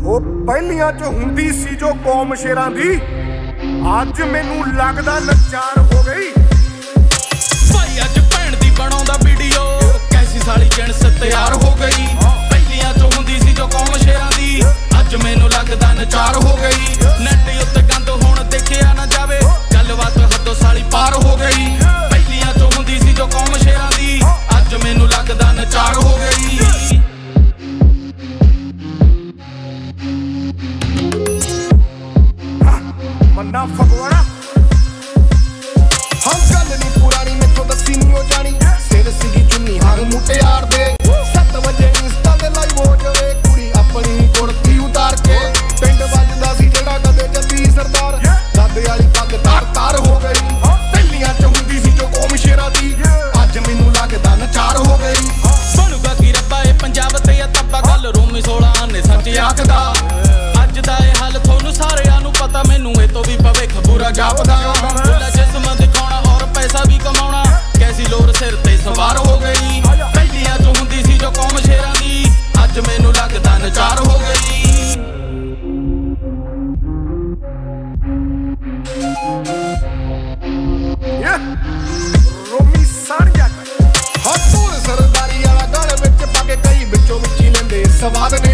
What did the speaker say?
ਉਹ ਪਹਿਲੀਆਂ ਚ ਹੁੰਦੀ ਸੀ ਜੋ ਕੌਮ ਸ਼ੇਰਾਂ ਦੀ, ਅੱਜ ਮੈਨੂੰ ਲੱਗਦਾ ਨਚਾਰ ਹੋ ਗਈ। ਭਾਈ ਅੱਜ ਭੈਣ ਦੀ ਬਣਾਉਂਦਾ ਵੀਡੀਓ, ਕੈਸੀ ਸਾਲੀ ਜਿਣਸ ਤਿਆਰ ਹੋ ਗਈ। ਪਹਿਲੀਆਂ ਚ ਹੁੰਦੀ ਸੀ ਜੋ ਕੌਮ ਸ਼ੇਰਾਂ ਦੀ, ਅੱਜ ਮੈਨੂੰ ਲੱਗਦਾ ਨਚਾਰ ਹੋ ਗਈ। ਨੈਟ ਉੱਤੇ ਗੰਦ ਹੁਣ ਦੇਖਿਆ ਨਾ ਜਾਵੇ, ਗੱਲਬਾਤ ਹੱਦੋਂ ਸਾਲੀ ਪਾਰ ਹੋ ਗਈ। ਪਹਿਲੀਆਂ ਚ ਹੁੰਦੀ ਸੀ ਜੋ ਕੌਮ ਸ਼ੇਰਾਂ ਦੀ, ਅੱਜ ਮੈਨੂੰ ਲੱਗਦਾ ਨਚਾਰ ਹੋ ਗਈ। ਮੰਨਾ ਫਗਵਾੜਾ ਹਾਂ ਗੱਲ ਨੀ ਪੁਰਾਣੀ ਮੈਥੋਂ ਦੱਸੀ ਨੀ ਹੋ ਜਾਣੀ। ਸਿਰ ਸੀਗੀ ਚੁੰਨੀ ਹਰ ਮੁਟਿਆਰ ਦੇ, 7 ਵਜੇ ਇੰਸਟਾ ਤੇ ਲਾਈਵ ਹੋ ਜਾਵੇ ਕੁੜੀ ਆਪਣੀ ਕੁੜਤੀ ਉਤਾਰ ਕੇ। ਪਿੰਡ ਵੱਜਦਾ ਸੀ ਜਿਹੜਾ ਕਦੇ ਜੱਦੀ ਸਰਦਾਰ, ਦਾਦੇ ਵਾਲੀ ਪੱਗ ਤਾਰ ਤਾਰ ਹੋ ਗਈ। ਪਹਿਲੀਆਂ ਚ ਹੁੰਦੀ ਸੀ ਜੋ ਕੌਮ ਸ਼ੇਰਾਂ ਦੀ, ਅੱਜ ਮੈਨੂੰ ਲੱਗਦਾ ਨਚਾਰ ਹੋ ਗਈ। ਬਣੂਗਾ ਕੀ ਰੱਬਾ ਇਹ ਪੰਜਾਬ ਤੇ ਆ ਤੱਬਾ, ਗੱਲ ਰੋਮੀ 16 ਨੇ ਸੱਚ ਆਖਦਾ। ਅੱਜ ਦਾ ਇਹ ਹਾਲ ਤੁਹਾਨੂੰ ਸਾਰਿਆਂ ਨੂੰ ਪਤਾ, ਮੈਨੂੰ ਇਹ ਤੋਂ ਵੀ ਭਵਿੱਖ ਬੁਰਾ ਜਾਪਦਾ। ਬੁੱਲਾ ਜਿਸਮ ਦਿਖਾਉਣਾ ਔਰ ਪੈਸਾ ਵੀ ਕਮਾਉਣਾ, ਕੈਸੀ ਲੋਰ ਸਿਰ ਤੇ ਸਵਾਰ ਹੋ ਗਈ। ਪਹਿਲੀਆਂ ਚ ਹੁੰਦੀ ਸੀ ਜੋ ਕੌਮ ਸ਼ੇਰਾਂ ਦੀ, ਅੱਜ ਮੈਨੂੰ ਲੱਗਦਾ ਨਚਾਰ ਹੋ ਗਈ। ਰੋਮੀ ਸਾੜਿਆ ਹਾਂ ਢੋਲ ਸਰਦਾਰੀ ਵਾਲਾ ਗਲ ਵਿੱਚ ਪਾ ਕੇ ਕਈ ਵਿੱਚੋਂ ਵਿੱਚ ਹੀ ਲੈਂਦੇ ਸਵਾਦ।